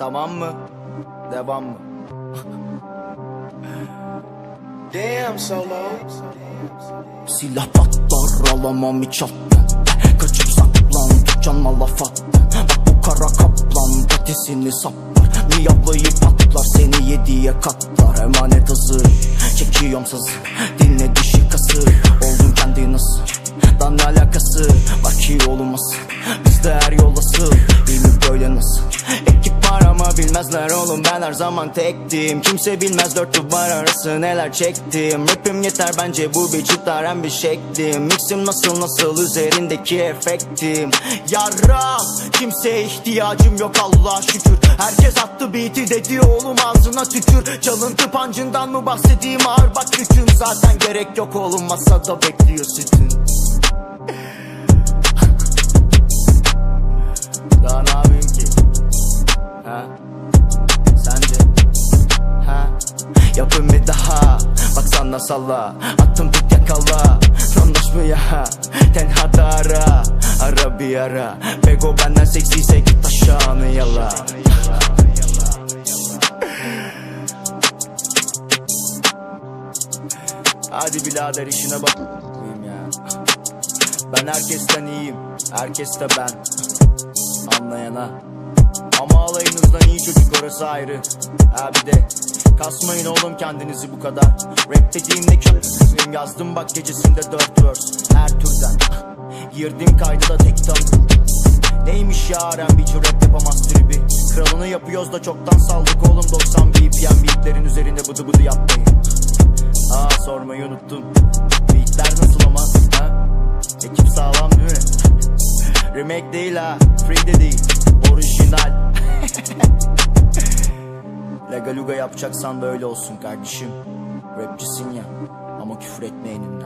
Tamam mı? Devam mı? Damn Solo. Silah patlar, alamam hiç alttan. Kaçıp saklan, tutacağım laf attın. Bak bu kara kaplan patisini saplar. Miyavlayı patlar, seni yediye katlar. Emanet hazır, çekiyorum sazı. Dinle dişi kası, oldun kendi nasıl? Dan ne alakası var ki olmaz? Bizde her yol asıl, değil mi böyle nasıl? Ekip var ama bilmezler oğlum, ben her zaman tektim. Kimse bilmez dört duvar arası neler çektim. Rapim yeter bence, bu bir cidden bir şeklim. Mixim nasıl üzerindeki efektim. Yarram, kimseye ihtiyacım yok Allah'a şükür. Herkes attı beat'i dedi oğlum, ağzına tükür. Çalıntı pancından mı bahsedeyim, ağır bak yükün. Zaten gerek yok oğlum, masada bekliyor sütün. Daha ne yapayım ki? Ha? Sence? Ha? Yapın bir daha, baksana salla. Attım tut yakala, anlaşmaya. Tenhada ara, ara bir ara. Bego benden seksiyse git aşağını yala. Hadi birader işine bak ya. Ben herkesten iyiyim, herkes de ben. Anlayana. Ama alayınızdan iyi çocuk, orası ayrı. Ha bir de kasmayın oğlum kendinizi bu kadar. Rap dediğimde kötüyüm, yazdım bak gecesinde 4 verse. Her türden girdim kaydı da tek tam. Neymiş ya R&B'ci rap yapamaz tribi. Kralını yapıyoruz da çoktan saldık oğlum 90 BPM beatlerin üzerinde bıdı bıdı yapmayın. Aa sormayı unuttum, beatler nasıl ama ha? Ekip sağlam değil mi? Remake değil ha, free de değil, orijinal. Legaluga yapacaksan böyle olsun kardeşim. Rapçisin ya, ama küfür etme elimden.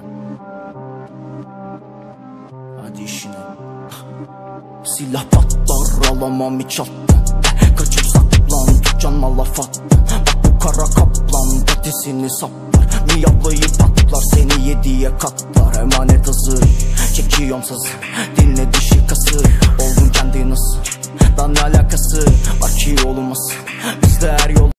Hadi işine. Silah patlar, alamam hiç alttan. Kaçıp saklan, tutacağım laf attın. Bak bu kara kaplan patisini saplar. Miyavlayı patlar, seni yediye katlar. Emanet hazır, çekiyorum sazı. Dinle dişi kası, oldun kendi nasıl? Dan ne alakası var ki olmaz? Bizde her yol